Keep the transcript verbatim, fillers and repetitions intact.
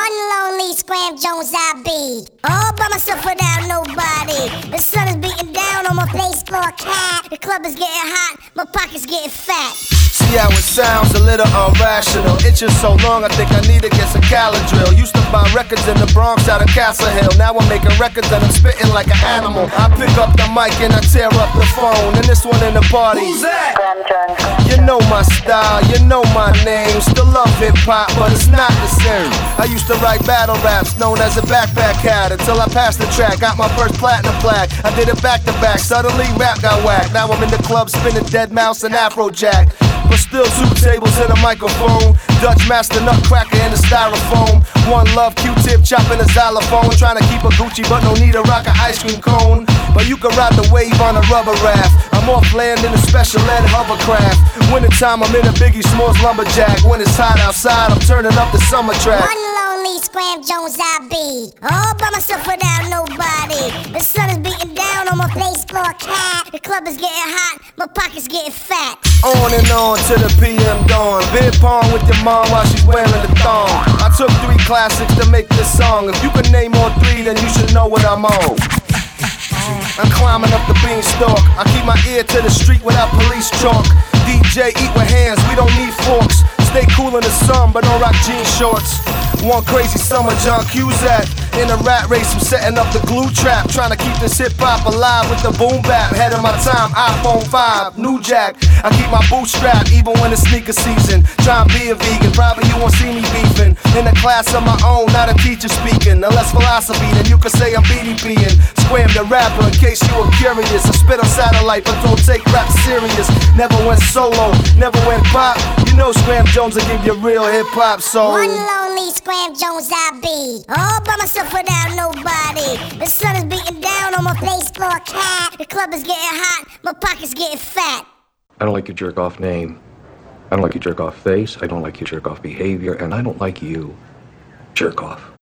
One lonely Scram Jones I be, all by myself without nobody. The sun is beating down on my face floor cat. The club is getting hot, my pocket's getting fat. See how it sounds a little irrational. Itching so long I think I need to get some Caladrill. Used to buy records in the Bronx out of Castle Hill. Now I'm making records and I'm spitting like an animal. I pick up the mic and I tear up the phone. And this one in the party. Who's that? You know my style, you know my name. Still love hip hop, but it's not the same. I used to write battle raps known as a backpack cat until I passed the track, got my first platinum plaque. I did it back to back, suddenly rap got whacked. Now I'm in the club spinning Dead Mouse and Afrojack. But still two tables and a microphone. Dutch master nutcracker in the styrofoam. One love Q-tip chopping a xylophone. Trying to keep a Gucci but no need to rock an ice cream cone. But you can ride the wave on a rubber raft. I'm off land in a special ed hovercraft. Winter time I'm in a Biggie Smalls lumberjack. When it's hot outside I'm turning up the summer track. One lonely Scram Jones I be, all by myself without nobody. The sun is beating down on my face floor cat. The club is getting hot, my pocket's getting fat. On and on to the P M dawn. Beer pong with your mom while she's wearing the thong. I took three classics to make this song. If you can name all three, then you should know what I'm on. I'm climbing up the beanstalk. I keep my ear to the street without police chalk. D J eat with hands, we don't need forks. Stay cool in the sun, but don't rock jean shorts. One crazy summer, John Cusack. In a rat race, I'm setting up the glue trap. Trying to keep this hip-hop alive with the boom bap. Ahead of my time, iPhone five, new jack. I keep my boots strapped even when it's sneaker season. Try and be a vegan, probably you won't see me beefing. In a class of my own, not a teacher speaking. Unless philosophy, then you can say I'm B D Ping. Scram the rapper, in case you were curious. I spit on satellite, but don't take rap serious. Never went solo, never went pop. You know Scram Jones will give you real hip-hop soul. One lonely Scram Jones I be, all by myself without nobody. The sun is beating down on my face floor cat. The club is getting hot, my pocket's getting fat. I don't like your jerk off name. I don't like your jerk off face. I don't like your jerk off behavior. And I don't like you. Jerk off.